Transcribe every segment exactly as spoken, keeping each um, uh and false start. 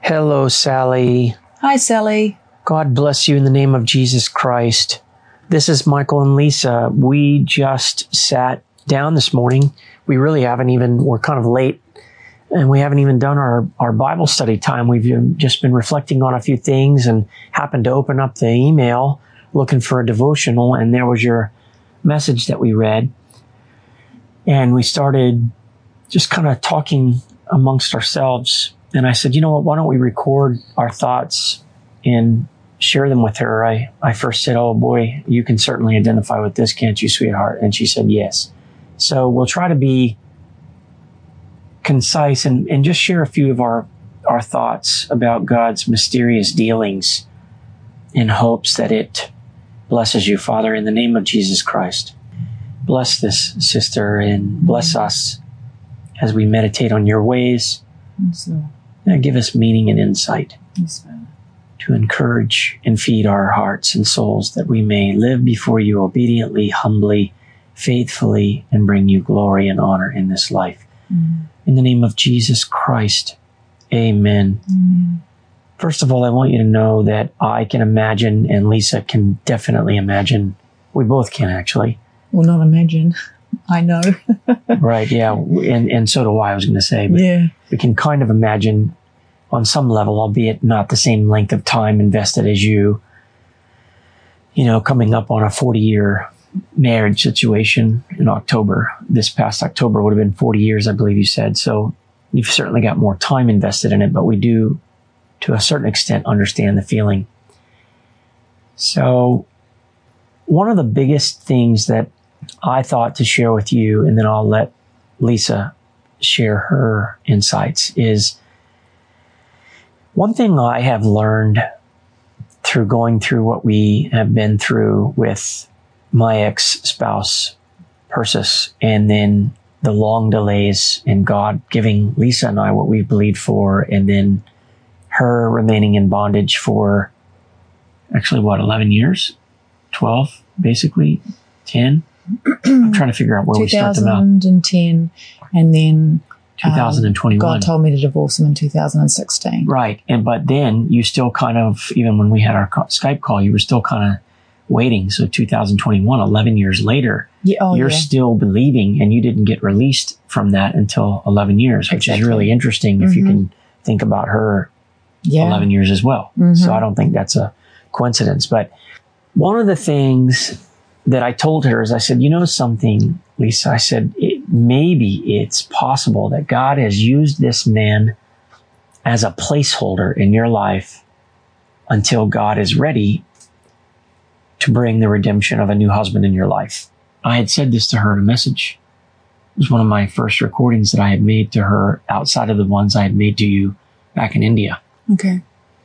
Hello, Sally. Hi, Sally. God bless you in the name of Jesus Christ. This is Michael and Lisa. We just sat down this morning. We really haven't even, we're kind of late, and we haven't even done our, our Bible study time. We've just been reflecting on a few things and happened to open up the email looking for a devotional, and there was your message that we read. And we started just kind of talking amongst ourselves. And I said, you know what, why don't we record our thoughts and share them with her? I, I first said, oh boy, you can certainly identify with this, can't you, sweetheart? And she said, yes. So we'll try to be concise and, and just share a few of our, our thoughts about God's mysterious dealings in hopes that it blesses you, Father, in the name of Jesus Christ. Bless this sister and bless us as we meditate on your ways. Yes, Lord. And give us meaning and insight Yes, Father. to encourage and feed our hearts and souls that we may live before you obediently, humbly, faithfully, and bring you glory and honor in this life. Mm. In the name of Jesus Christ, amen. Mm. First of all, I want you to know that I can imagine, and Lisa can definitely imagine, we both can actually. Well, not imagine. I know. Right, yeah, and, and so do I, I was going to say. But Yeah. we can kind of imagine on some level, albeit not the same length of time invested as you, you know, coming up on a forty-year marriage situation in October. This past October would have been forty years, I believe you said. So you've certainly got more time invested in it, but we do, to a certain extent, understand the feeling. So one of the biggest things that I thought to share with you, and then I'll let Lisa share her insights, is one thing I have learned through going through what we have been through with my ex-spouse, Persis, and then the long delays in God giving Lisa and I what we believed for, and then her remaining in bondage for actually, what, eleven years? twelve, basically? ten? I'm trying to figure out where we start them out. twenty ten, and then twenty twenty-one. Um, God told me to divorce him in two thousand sixteen. Right. And but then you still kind of, even when we had our Skype call, you were still kind of waiting. So two thousand twenty-one, eleven years later, Yeah, oh, you're yeah. still believing, and you didn't get released from that until eleven years, which Exactly. is really interesting if Mm-hmm. you can think about her Yeah. eleven years as well. Mm-hmm. So I don't think that's a coincidence. But one of the things that I told her is, I said, you know something, Lisa, I said, it, maybe it's possible that God has used this man as a placeholder in your life until God is ready to bring the redemption of a new husband in your life. I had said this to her in a message. It was one of my first recordings that I had made to her outside of the ones I had made to you back in India. Okay.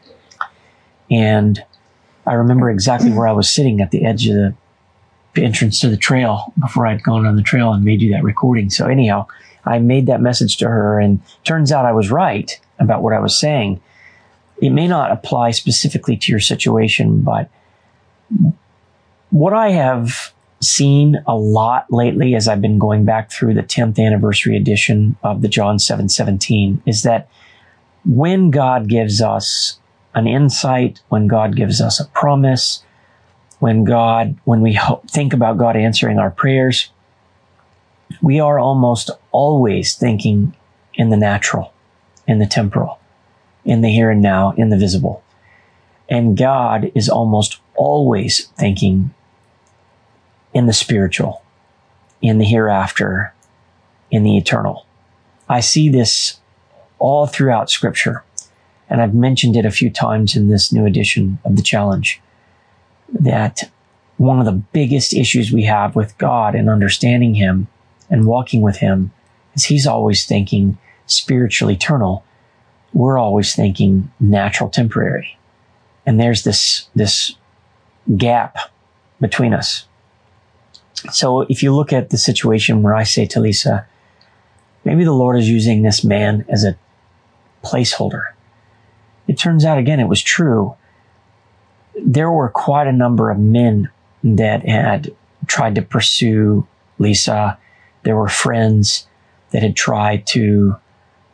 And I remember exactly where I was sitting at the edge of the entrance to the trail before I'd gone on the trail and made you that recording. So anyhow, I made that message to her, and turns out I was right about what I was saying. It may not apply specifically to your situation, but what I have seen a lot lately as I've been going back through the tenth anniversary edition of the John seven seventeen is that when God gives us an insight, when God gives us a promise, when God, when we ho- think about God answering our prayers, we are almost always thinking in the natural, in the temporal, in the here and now, in the visible. And God is almost always thinking in the spiritual, in the hereafter, in the eternal. I see this all throughout Scripture, and I've mentioned it a few times in this new edition of the challenge, that one of the biggest issues we have with God and understanding Him and walking with Him is He's always thinking spiritual eternal. We're always thinking natural temporary. And there's this, this gap between us. So if you look at the situation where I say to Lisa, maybe the Lord is using this man as a placeholder. It turns out, again, it was true. There were quite a number of men that had tried to pursue Lisa. There were friends that had tried to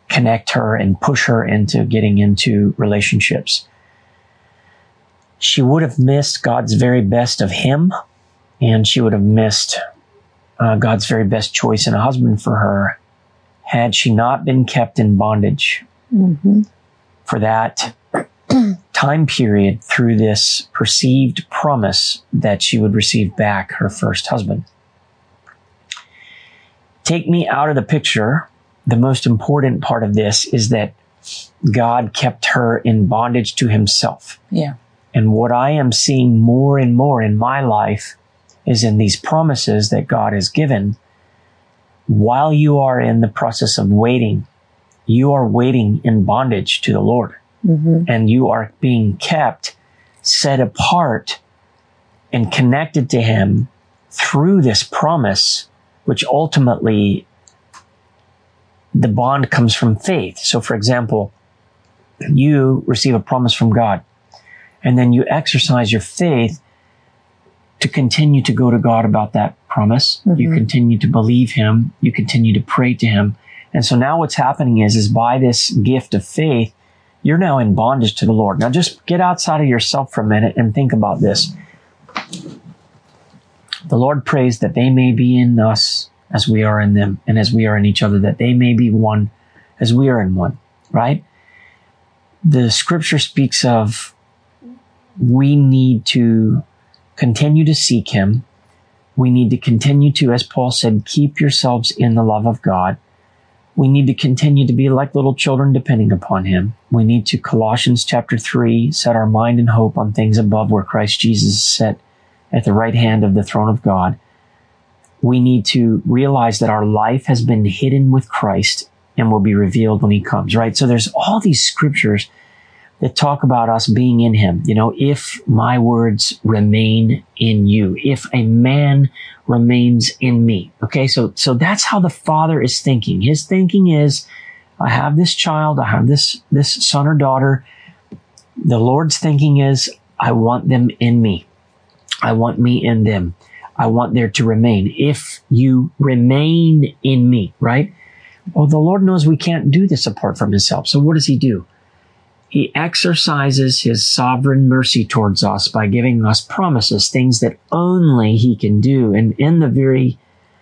connect her and push her into getting into relationships. She would have missed God's very best of him, and she would have missed uh, God's very best choice in a husband for her had she not been kept in bondage Mm-hmm. for that time period through this perceived promise that she would receive back her first husband. Take me out of the picture. The most important part of this is that God kept her in bondage to himself. Yeah. And what I am seeing more and more in my life is in these promises that God has given. While you are in the process of waiting, you are waiting in bondage to the Lord. Mm-hmm. And you are being kept, set apart, and connected to him through this promise, which ultimately the bond comes from faith. So for example, you receive a promise from God, and then you exercise your faith to continue to go to God about that promise. Mm-hmm. You continue to believe him. You continue to pray to him. And so now what's happening is, is by this gift of faith, you're now in bondage to the Lord. Now just get outside of yourself for a minute and think about this. The Lord prays that they may be in us as we are in them, and as we are in each other, that they may be one as we are in one, right? The scripture speaks of we need to continue to seek him. We need to continue to, as Paul said, keep yourselves in the love of God. We need to continue to be like little children depending upon him. We need to, Colossians chapter three, set our mind and hope on things above where Christ Jesus is set at the right hand of the throne of God. We need to realize that our life has been hidden with Christ and will be revealed when he comes, right? So there's all these scriptures that talk about us being in him. You know, if my words remain in you, if a man remains in me. Okay, so so that's how the Father is thinking. His thinking is, I have this child, I have this this son or daughter. The Lord's thinking is, I want them in me. I want me in them. I want there to remain. If you remain in me, right? Well, the Lord knows we can't do this apart from himself. So what does he do? He exercises his sovereign mercy towards us by giving us promises, things that only he can do. And in the very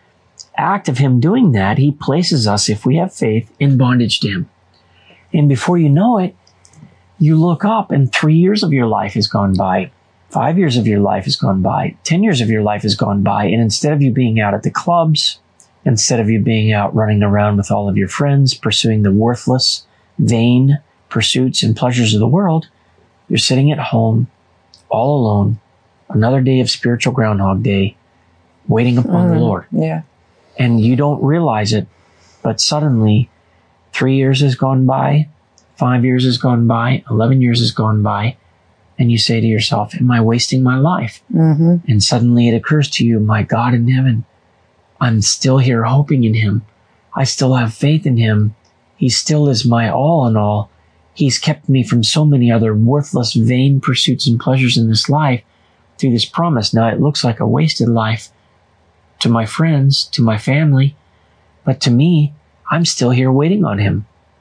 act of him doing that, he places us, if we have faith, in bondage to him. And before you know it, you look up and three years of your life has gone by. Five years of your life has gone by. Ten years of your life has gone by. And instead of you being out at the clubs, instead of you being out running around with all of your friends, pursuing the worthless, vain pursuits and pleasures of the world, you're sitting at home, all alone, another day of spiritual Groundhog Day, waiting upon mm, the Lord. Yeah. And you don't realize it, but suddenly three years has gone by, five years has gone by, eleven years has gone by, and you say to yourself, am I wasting my life? Mm-hmm. And suddenly it occurs to you, my God in heaven, I'm still here hoping in him. I still have faith in him. He still is my all in all. He's kept me from so many other worthless, vain pursuits and pleasures in this life through this promise. Now, it looks like a wasted life to my friends, to my family, but to me, I'm still here waiting on him.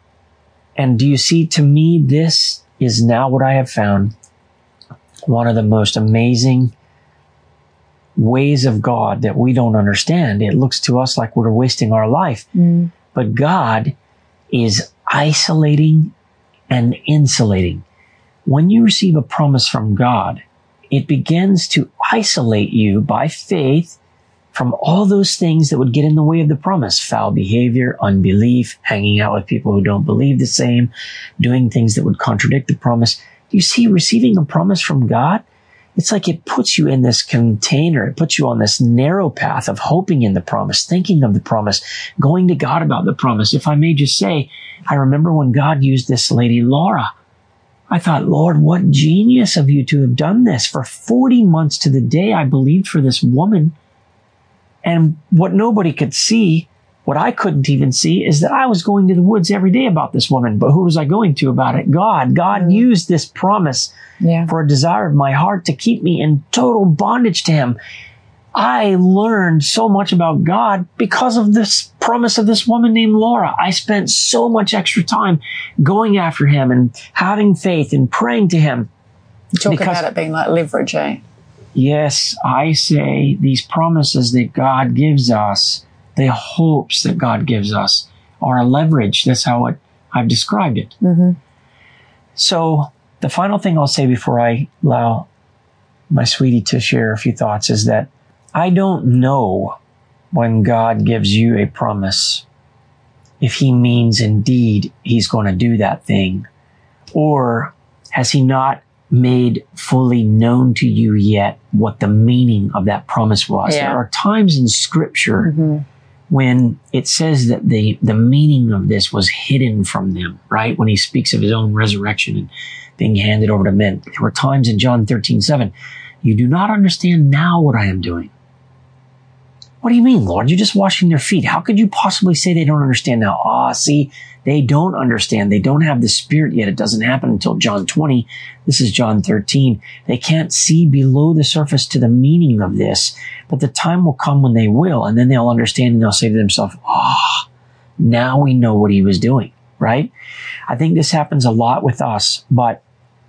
And do you see, to me, this is now what I have found one of the most amazing ways of God that we don't understand. It looks to us like we're wasting our life, mm. but God is isolating and insulating. When you receive a promise from God, it begins to isolate you by faith from all those things that would get in the way of the promise. Foul behavior, unbelief, hanging out with people who don't believe the same, doing things that would contradict the promise. You see, receiving a promise from God, it's like it puts you in this container. It puts you on this narrow path of hoping in the promise, thinking of the promise, going to God about the promise. If I may just say, I remember when God used this lady, Laura. I thought, Lord, what genius of you to have done this. For forty months to the day, I believed for this woman. And what nobody could see, what I couldn't even see, is that I was going to the woods every day about this woman. But who was I going to about it? God. God mm. used this promise yeah. for a desire of my heart to keep me in total bondage to him. I learned so much about God because of this promise of this woman named Laura. I spent so much extra time going after him and having faith and praying to him. You talk because, about it being like leverage, eh? Yes, I say these promises that God gives us, the hopes that God gives us, are a leverage. That's how it, I've described it. Mm-hmm. So the final thing I'll say before I allow my sweetie to share a few thoughts is that I don't know when God gives you a promise if he means indeed he's going to do that thing, or has he not made fully known to you yet what the meaning of that promise was. Yeah. There are times in scripture Mm-hmm. when it says that the, the meaning of this was hidden from them, right? When he speaks of his own resurrection and being handed over to men. There were times in John thirteen seven, you do not understand now what I am doing. What do you mean, Lord? You're just washing their feet. How could you possibly say they don't understand now? Ah, see, they don't understand. They don't have the Spirit yet. It doesn't happen until John twenty. This is John thirteen. They can't see below the surface to the meaning of this, but the time will come when they will, and then they'll understand and they'll say to themselves, ah, now we know what he was doing, right? I think this happens a lot with us, but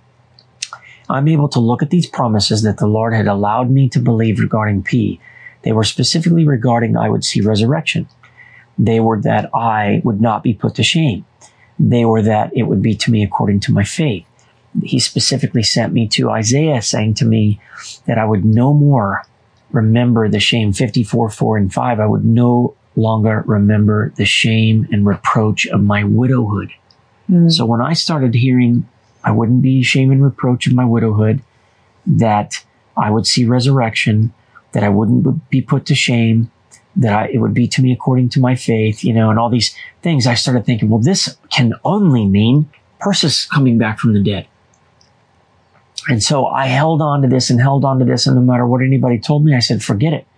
I'm able to look at these promises that the Lord had allowed me to believe regarding P. They were specifically regarding I would see resurrection. They were that I would not be put to shame. They were that it would be to me according to my faith. He specifically sent me to Isaiah saying to me that I would no more remember the shame. fifty-four, four and five. I would no longer remember the shame and reproach of my widowhood. Mm. So when I started hearing I wouldn't be shame and reproach of my widowhood, that I would see resurrection, that I wouldn't be put to shame, that I, it would be to me according to my faith, you know, and all these things, I started thinking, well, this can only mean Persis coming back from the dead. And so I held on to this and held on to this, and no matter what anybody told me, I said, forget it.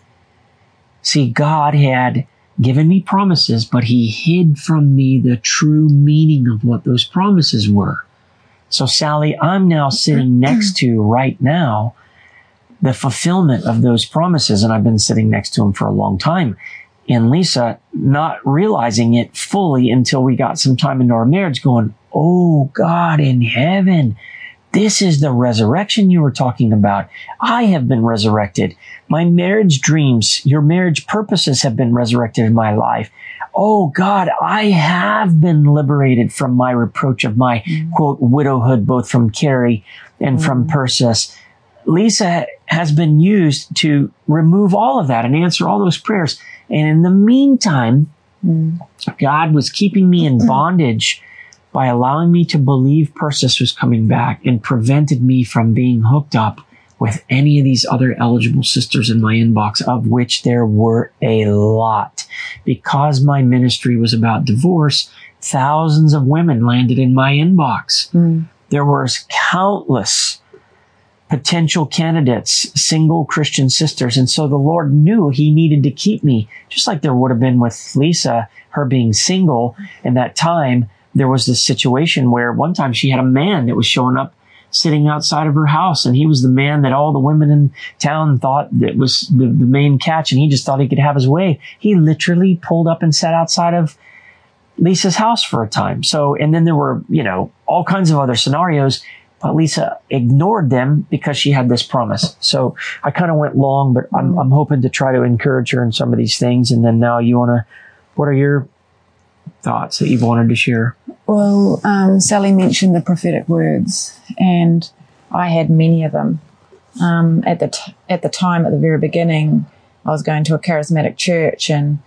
See, God had given me promises, but he hid from me the true meaning of what those promises were. So, Sally, I'm now sitting next to right now the fulfillment of those promises, and I've been sitting next to him for a long time. And Lisa, not realizing it fully until we got some time into our marriage, going, oh, God in heaven, this is the resurrection you were talking about. I have been resurrected. My marriage dreams, your marriage purposes have been resurrected in my life. Oh, God, I have been liberated from my reproach of my, mm. quote, widowhood, both from Carrie and mm. from Persis. Lisa has been used to remove all of that and answer all those prayers. And in the meantime, mm. God was keeping me in bondage by allowing me to believe Persis was coming back and prevented me from being hooked up with any of these other eligible sisters in my inbox, of which there were a lot. Because my ministry was about divorce, thousands of women landed in my inbox. Mm. There were countless potential candidates, single Christian sisters. And so the Lord knew he needed to keep me, just like there would have been with Lisa, her being single in that time. There was this situation where one time she had a man that was showing up sitting outside of her house, and he was the man that all the women in town thought that was the, the main catch, and he just thought he could have his way. He literally pulled up and sat outside of Lisa's house for a time. So, and then there were, you know, all kinds of other scenarios, but Lisa ignored them because she had this promise. So I kind of went long, but I'm, I'm hoping to try to encourage her in some of these things. And then now you want to, what are your thoughts that you've wanted to share? Well, um, Sally mentioned the prophetic words, and I had many of them. Um, at the t- at the time, at the very beginning, I was going to a charismatic church, and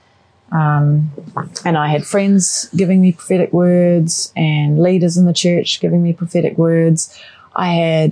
um, and I had friends giving me prophetic words, and leaders in the church giving me prophetic words. I had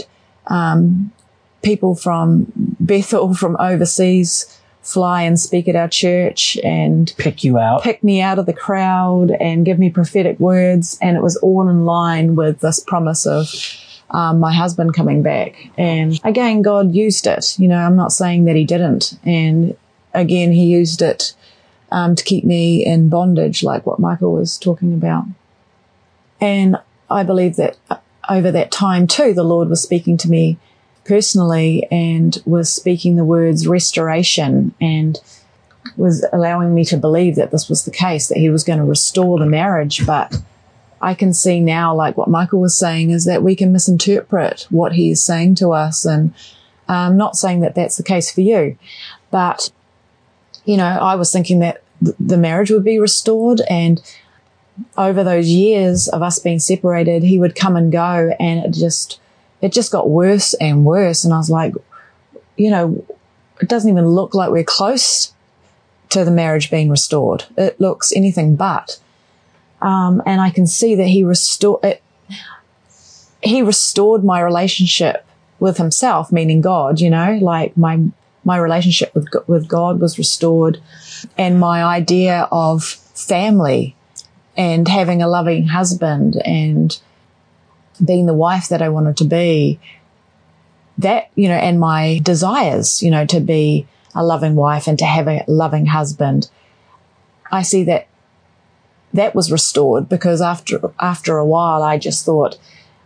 um, people from Bethel, from overseas, fly and speak at our church and pick you out, pick me out of the crowd and give me prophetic words. And it was all in line with this promise of um, my husband coming back. And again, God used it. You know, I'm not saying that he didn't. And again, he used it um, to keep me in bondage, like what Michael was talking about. And I believe that over that time too, the Lord was speaking to me personally and was speaking the words restoration and was allowing me to believe that this was the case, that he was going to restore the marriage. But I can see now, like what Michael was saying, is that we can misinterpret what he is saying to us. And I'm not saying that that's the case for you, but, you know, I was thinking that th- the marriage would be restored, and over those years of us being separated, he would come and go, and it just, it just got worse and worse. And I was like, you know, it doesn't even look like we're close to the marriage being restored. It looks anything but. Um, and I can see that he restored it. He restored my relationship with himself, meaning God, you know, like my, my relationship with, with God was restored, and my idea of family and having a loving husband and being the wife that I wanted to be, that, you know, and my desires, you know, to be a loving wife and to have a loving husband. I see that that was restored, because after, after a while, I just thought,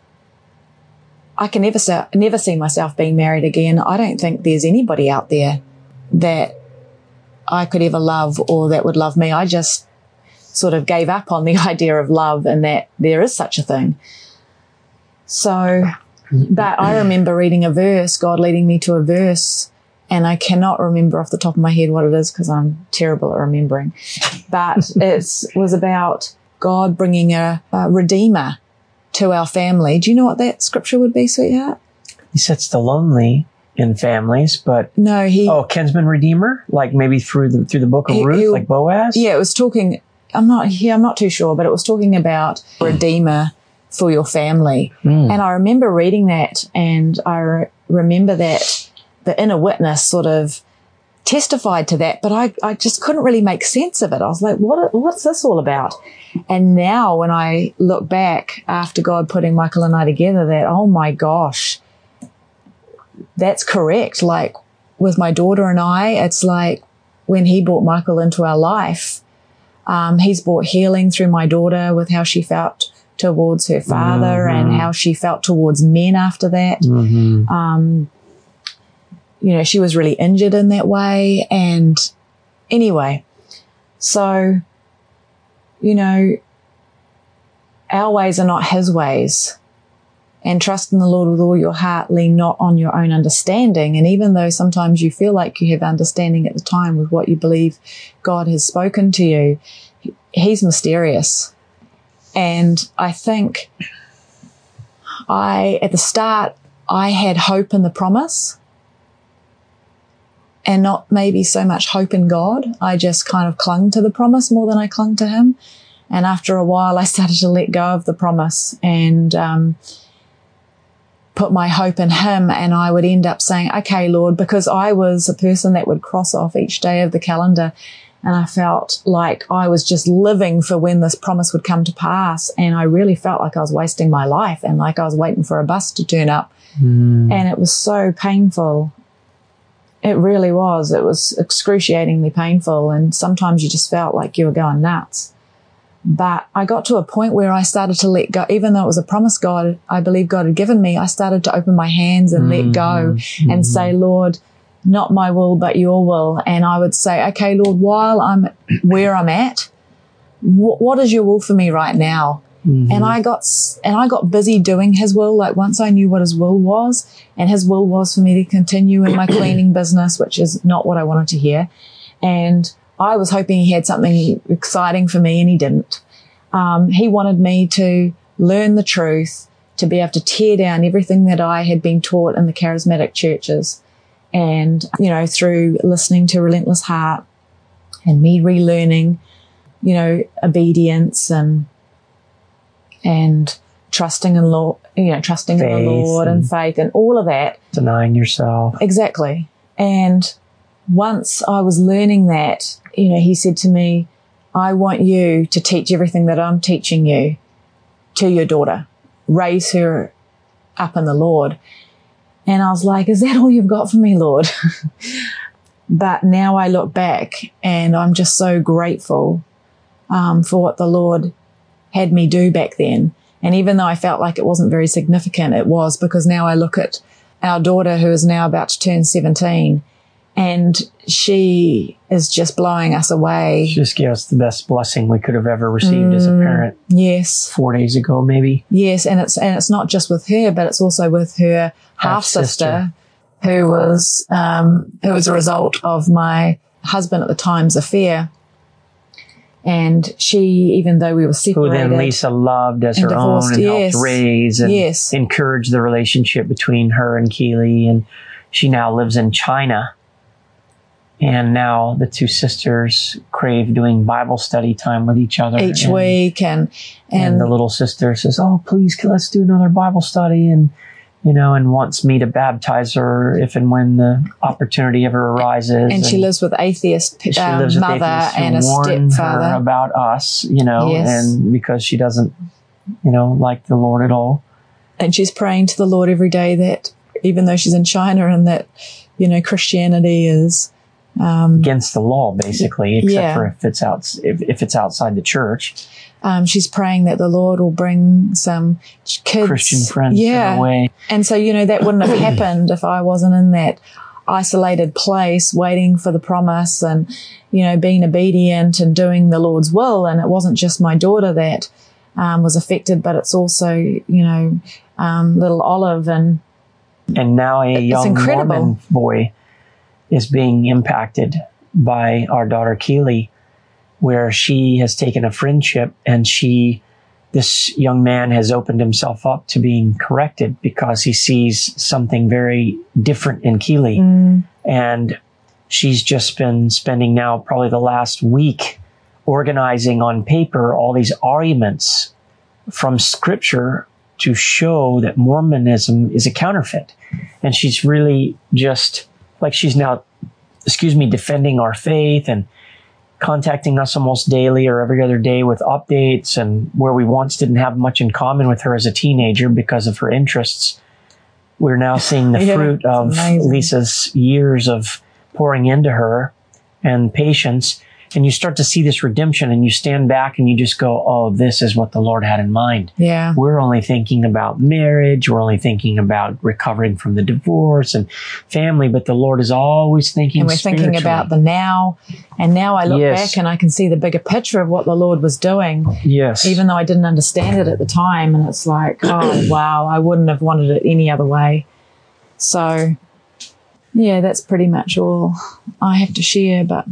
I can never say, never see myself being married again. I don't think there's anybody out there that I could ever love or that would love me. I just sort of gave up on the idea of love and that there is such a thing. So, but I remember reading a verse, God leading me to a verse, and I cannot remember off the top of my head what it is because I'm terrible at remembering. But it was about God bringing a, a redeemer to our family. Do you know what that scripture would be, sweetheart? He sets the lonely in families, but no, he oh, kinsman redeemer, like maybe through the through the book of he, Ruth, he, like Boaz. Yeah, it was talking. I'm not here. I'm not too sure, but it was talking about a redeemer for your family. Mm. And I remember reading that, and I re- remember that the inner witness sort of testified to that, but I, I just couldn't really make sense of it. I was like, what, what's this all about? And now when I look back after God putting Michael and I together, that, oh my gosh, that's correct. Like with my daughter and I, it's like when he brought Michael into our life, um, he's brought healing through my daughter with how she felt towards her father mm-hmm. and how she felt towards men after that. Mm-hmm. Um, you know, she was really injured in that way. And anyway, so, you know, our ways are not his ways. And trust in the Lord with all your heart, lean not on your own understanding. And even though sometimes you feel like you have understanding at the time with what you believe God has spoken to you, he's mysterious. And I think I, at the start, I had hope in the promise and not maybe so much hope in God. I just kind of clung to the promise more than I clung to him. And after a while, I started to let go of the promise and um, put my hope in him. And I would end up saying, okay, Lord, because I was a person that would cross off each day of the calendar. And I felt like I was just living for when this promise would come to pass. And I really felt like I was wasting my life and like I was waiting for a bus to turn up. Mm. And it was so painful. It really was. It was excruciatingly painful. And sometimes you just felt like you were going nuts. But I got to a point where I started to let go. Even though it was a promise God, I believe God had given me, I started to open my hands and mm-hmm. let go mm-hmm. and say, Lord, not my will, but your will. And I would say, okay, Lord, while I'm where I'm at, wh- what is your will for me right now? Mm-hmm. And I got, and I got busy doing his will. Like once I knew what his will was, and his will was for me to continue in my cleaning business, which is not what I wanted to hear. And I was hoping he had something exciting for me, and he didn't. Um, he wanted me to learn the truth, to be able to tear down everything that I had been taught in the charismatic churches. And, you know, through listening to Relentless Heart and me relearning, you know, obedience and, and trusting in Lord, you know, trusting faith in the Lord and, and faith and all of that. Denying yourself. Exactly. And once I was learning that, you know, he said to me, I want you to teach everything that I'm teaching you to your daughter. Raise her up in the Lord. And I was like, is that all you've got for me, Lord? But now I look back and I'm just so grateful um, for what the Lord had me do back then. And even though I felt like it wasn't very significant, it was, because now I look at our daughter, who is now about to turn seventeen, and she is just blowing us away. She just gave us the best blessing we could have ever received mm, as a parent. Yes. Four days ago, maybe. Yes, and it's and it's not just with her, but it's also with her half sister, who was um, who was a result of my husband at the time's affair. And she, even though we were separated, who then Lisa loved as her divorced, own and yes, helped raise and yes. encourage the relationship between her and Keely. And she now lives in China. And now the two sisters crave doing Bible study time with each other each and, week. And, and, and the little sister says, oh, please, let's do another Bible study. And, you know, and wants me to baptize her if and when the opportunity ever arises. And, and she lives with atheist um, she lives with mother atheists and a warn stepfather. Her about us, you know, yes. and because she doesn't, you know, like the Lord at all. And she's praying to the Lord every day that even though she's in China and that, you know, Christianity is um, against the law, basically, except yeah. for if it's out, if, if it's outside the church. Um, she's praying that the Lord will bring some kids, Christian friends yeah. away. And so, you know, that wouldn't have happened if I wasn't in that isolated place waiting for the promise and, you know, being obedient and doing the Lord's will. And it wasn't just my daughter that um, was affected, but it's also, you know, um, little Olive. And and now a young Mormon boy is being impacted by our daughter Keely, where she has taken a friendship and she, this young man has opened himself up to being corrected because he sees something very different in Keely. Mm. And she's just been spending now probably the last week organizing on paper all these arguments from scripture to show that Mormonism is a counterfeit. And she's really just like, she's now, excuse me, defending our faith and contacting us almost daily or every other day with updates, and where we once didn't have much in common with her as a teenager because of her interests. We're now seeing the yeah, fruit of amazing. Lisa's years of pouring into her and patience. And you start to see this redemption and you stand back and you just go, oh, this is what the Lord had in mind. Yeah. We're only thinking about marriage. We're only thinking about recovering from the divorce and family, but the Lord is always thinking And we're thinking about the now. And now I look yes. back and I can see the bigger picture of what the Lord was doing. Yes. Even though I didn't understand it at the time. And it's like, oh, wow, I wouldn't have wanted it any other way. So, yeah, that's pretty much all I have to share. But,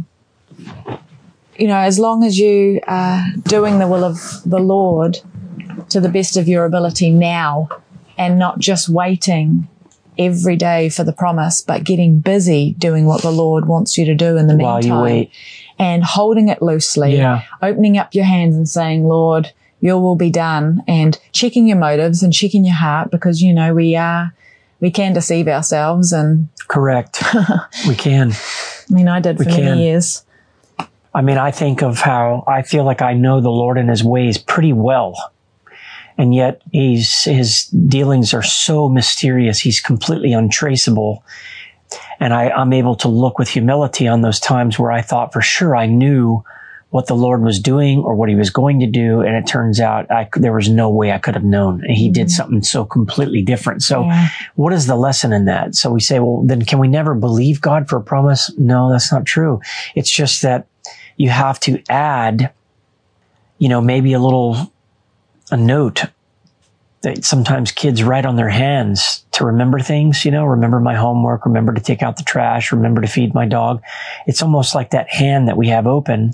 you know, as long as you are doing the will of the Lord to the best of your ability now and not just waiting every day for the promise, but getting busy doing what the Lord wants you to do in the While meantime you wait. and holding it loosely, yeah. opening up your hands and saying, Lord, your will be done, and checking your motives and checking your heart, because, you know, we are, we can deceive ourselves. And correct. We can. I mean, I did for we many can. years. I mean, I think of how I feel like I know the Lord and his ways pretty well. And yet he's, his dealings are so mysterious. He's completely untraceable. And I, I'm able to look with humility on those times where I thought for sure I knew what the Lord was doing or what he was going to do. And it turns out I, there was no way I could have known. And he mm-hmm. did something so completely different. So yeah. What is the lesson in that? So we say, well, then can we never believe God for a promise? No, that's not true. It's just that you have to add, you know, maybe a little, a note that sometimes kids write on their hands to remember things, you know, remember my homework, remember to take out the trash, remember to feed my dog. It's almost like that hand that we have open,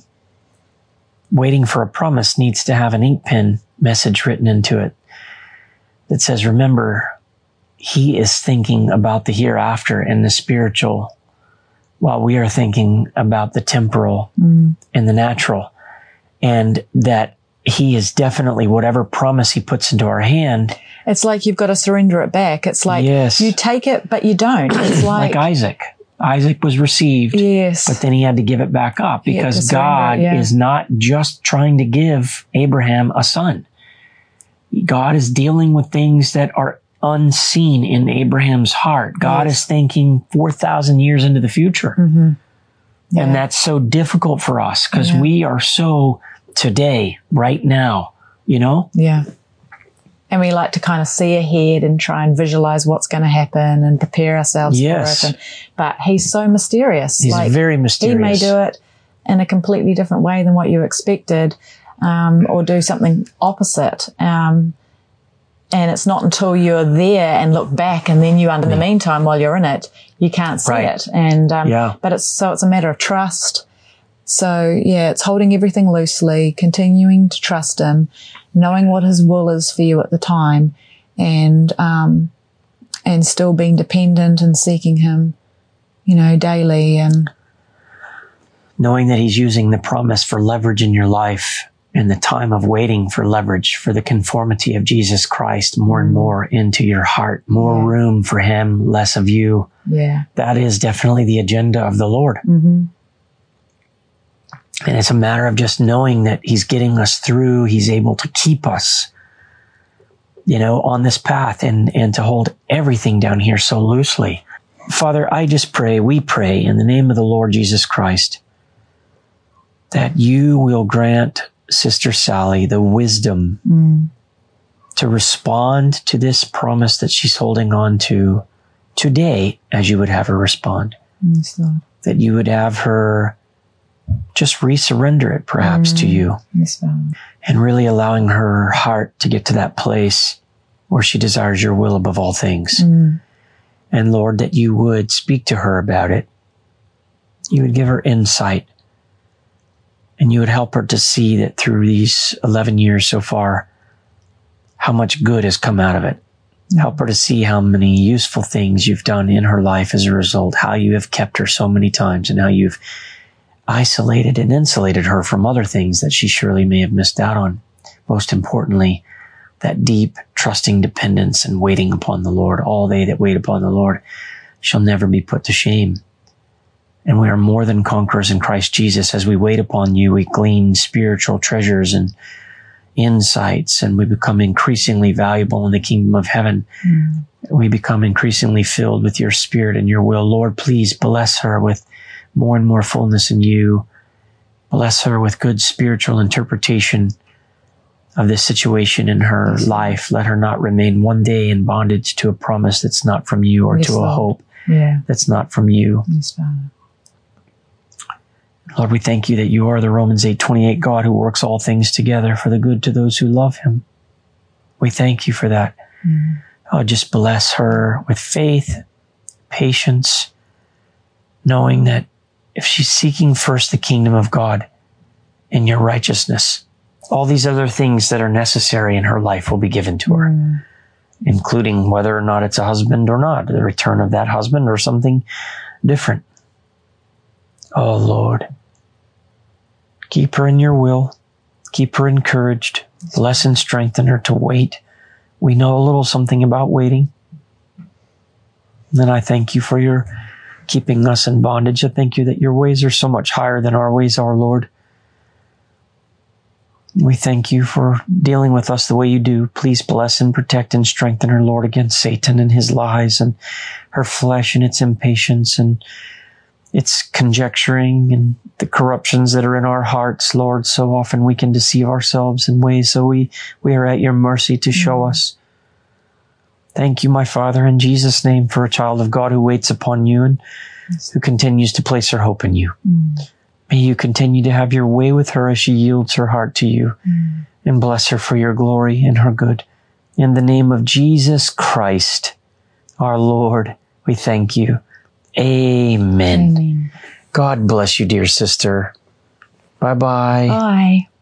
waiting for a promise, needs to have an ink pen message written into it that says, remember, he is thinking about the hereafter and the spiritual, while we are thinking about the temporal mm. and the natural. And that he is definitely, whatever promise he puts into our hand. It's like you've got to surrender it back. It's like yes. you take it, but you don't. It's like, like Isaac. Isaac was received, yes. but then he had to give it back up because God yeah. is not just trying to give Abraham a son. God is dealing with things that are unseen in Abraham's heart. God yes. is thinking four thousand years into the future. Mm-hmm. Yeah. And that's so difficult for us because yeah. we are so today, right now, you know? Yeah. and we like to kind of see ahead and try and visualize what's going to happen and prepare ourselves Yes. for it. And, but he's so mysterious. He's very mysterious. He may do it in a completely different way than what you expected, um, or do something opposite. Um, and it's not until you're there and look back and then you, under the meantime, while you're in it, you can't see Right. it. And, um, Yeah. but it's, so it's a matter of trust. So yeah, it's holding everything loosely, continuing to trust him, knowing what his will is for you at the time, and, um, and still being dependent and seeking him, you know, daily, and knowing that he's using the promise for leverage in your life and the time of waiting for leverage for the conformity of Jesus Christ more and more into your heart, more Yeah. room for him, less of you. yeah. That is definitely the agenda of the Lord. Mm-hmm. And it's a matter of just knowing that he's getting us through. He's able to keep us, you know, on this path and, and to hold everything down here so loosely. Father, I just pray, we pray in the name of the Lord Jesus Christ, that you will grant Sister Sally the wisdom Mm. to respond to this promise that she's holding on to today as you would have her respond. Yes, Lord. That you would have her just resurrender it perhaps to you, Yes, Father. and really allowing her heart to get to that place where she desires your will above all things. Mm. And Lord, that you would speak to her about it. You would give her insight, and you would help her to see that through these eleven years so far, how much good has come out of it. Mm. Help her to see how many useful things you've done in her life as a result, how you have kept her so many times, and how you've isolated and insulated her from other things that she surely may have missed out on. Most importantly, that deep, trusting dependence and waiting upon the Lord. All they that wait upon the Lord shall never be put to shame. And we are more than conquerors in Christ Jesus. As we wait upon you, we glean spiritual treasures and insights, and we become increasingly valuable in the kingdom of heaven. Mm. We become increasingly filled with your spirit and your will. Lord, please bless her with more and more fullness in you. Bless her with good spiritual interpretation of this situation in her life. Let her not remain one day in bondage to a promise that's not from you, or Yes, to a Lord. hope Yeah. that's not from you. Yes, Father. Lord, we thank you that you are the Romans eight twenty-eight God who works all things together for the good to those who love him. We thank you for that. Mm. Oh, just bless her with faith, patience, knowing that if she's seeking first the kingdom of God and your righteousness, all these other things that are necessary in her life will be given to her, Mm. including whether or not it's a husband or not, the return of that husband or something different. Oh, Lord, keep her in your will. Keep her encouraged. Bless and strengthen her to wait. We know a little something about waiting. And I thank you for your keeping us in bondage. I thank you that your ways are so much higher than our ways are, Lord. We thank you for dealing with us the way you do. Please bless and protect and strengthen her, Lord, against Satan and his lies and her flesh and its impatience and its conjecturing and the corruptions that are in our hearts, Lord. So often we can deceive ourselves in ways, so we, we are at your mercy to show Mm. us. Thank you, my Father, in Jesus' name, for a child of God who waits upon you and Yes. who continues to place her hope in you. Mm. May you continue to have your way with her as she yields her heart to you, Mm. and bless her for your glory and her good. In the name of Jesus Christ, our Lord, we thank you. Amen. Amen. God bless you, dear sister. Bye-bye. Bye.